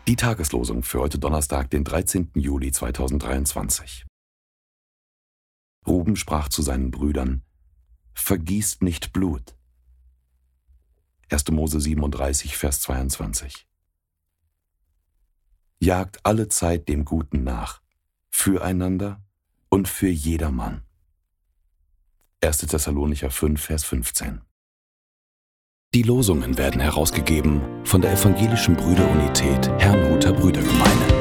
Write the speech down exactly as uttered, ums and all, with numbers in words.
Die Tageslosung für heute Donnerstag, den dreizehnten Juli zweitausenddreiundzwanzig. Ruben sprach zu seinen Brüdern: Vergießt nicht Blut. erster Mose siebenunddreißig, Vers zweiundzwanzig. Jagt alle Zeit dem Guten nach, füreinander und für jedermann. erster Thessalonicher fünf, Vers fünfzehn. Die Losungen werden herausgegeben von der Evangelischen Brüderunität Herrnhuter Brüdergemeine.